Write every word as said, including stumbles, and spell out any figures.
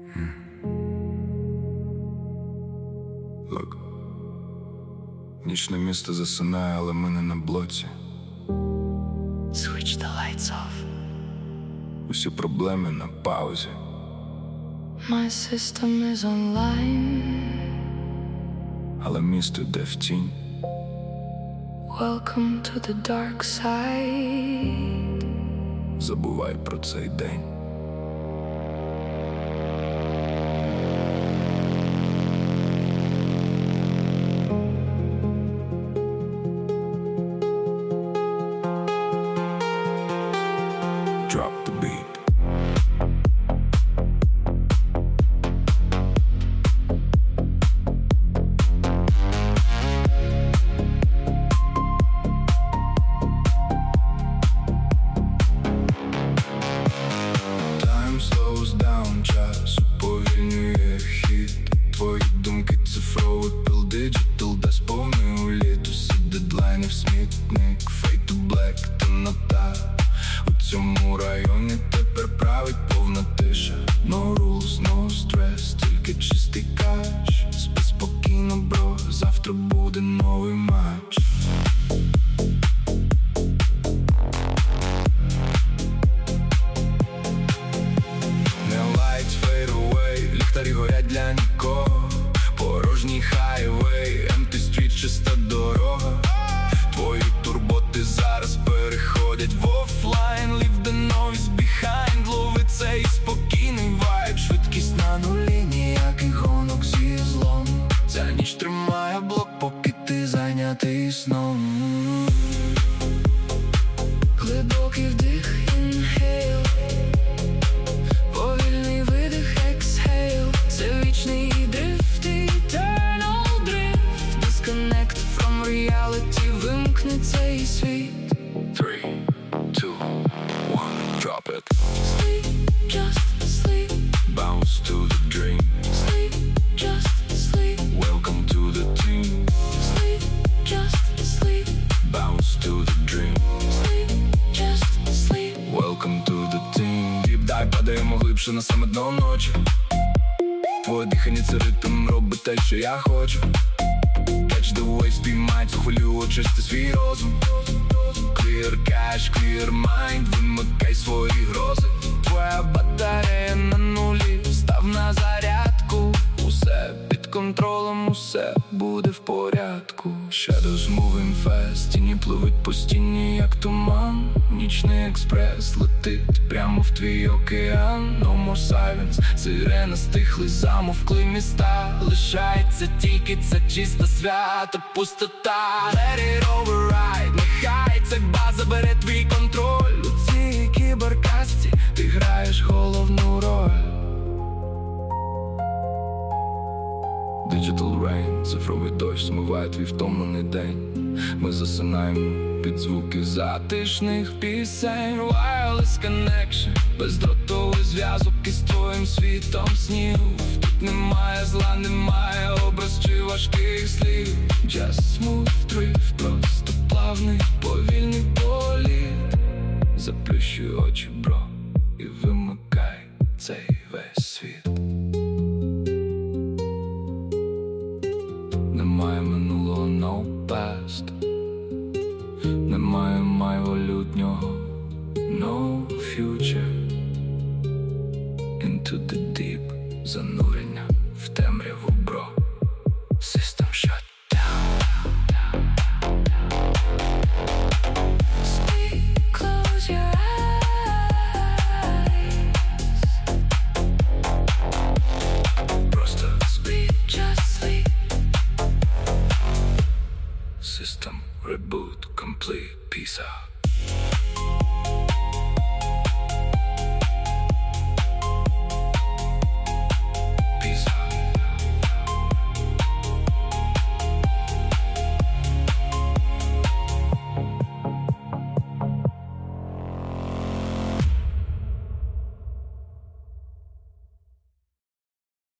Look. Нічне місто засинає, але ми не на блоці. Switch the lights off. Усі проблеми на паузі. My system is online. Але місто йде в тінь. Welcome to the dark side. Забувай про цей день. Drop the beat. Time slows down, час уповільнює хід. Твої думки цифровий пил, диджитал дасть повний уліт. Усі дедлайни в смітник, fade to black, темнота. У цьому районі тепер править повна тиша. No rules, no stress, тільки чистий каш. Спи спокійно, бро, завтра буде новий матч. Не lights fade away, ліхтарі горять для нікого. Порожній хайвей, empty street, чиста дорога. Твої турботи зараз переходять в офлайн. Leave the noise behind, лови цей спокійний вайб. Швидкість на нулі, ніяких гонок зі злом. Ця ніч тримає блок, поки ти зайнятий сном. Глибокий вдих, inhale. Повільний видих, exhale. Це вічний дрифт, eternal drift. Disconnect from reality, вимкни цей світ. Three, two, one, drop it. Sleep, just sleep. Bounce to the dream. Sleep, just sleep. Welcome to the team. Sleep, just sleep. Bounce to the dream. Sleep, just sleep. Welcome to the team. Deep dive, падаємо глибше на саме дно ночі. Твоє дихання це ритм, роби те, що я хочу. Catch the wave, спіймай цю хвилю, очисти свій розум. Clear cash, clear mind, вимикай свої грози. Твоя батарея на нулі, став на зарядку. Усе під контролем, усе буде в порядку. Shadows moving fast, тіні пливуть по стіні, як туман. Нічний експрес летить прямо в твій океан. No more silence, сирени стихли, замовкли міста. Лишається тільки це чисте свято, пустота. Let it override, нехай цей бас забере твій контроль. У цій кіберкасті ти граєш головну роль. Digital rain, цифровий дощ змиває твій втомлений день. Ми засинаємо під звуки затишних пісень. Wireless connection, бездротовий зв'язок із твоїм світом снів. Тут немає зла, немає образ чи важких слів. Just smooth drift, просто плавний, повільний політ. Заплющуй очі, бро, і вимикай цей весь світ. Немає минулого, no past. Немає майбутнього, no future. Into the deep, занурення в темряву, бро. System shut down. Sleep, close your eyes. Просто Sleep, just sleep. System reboot complete, peace out.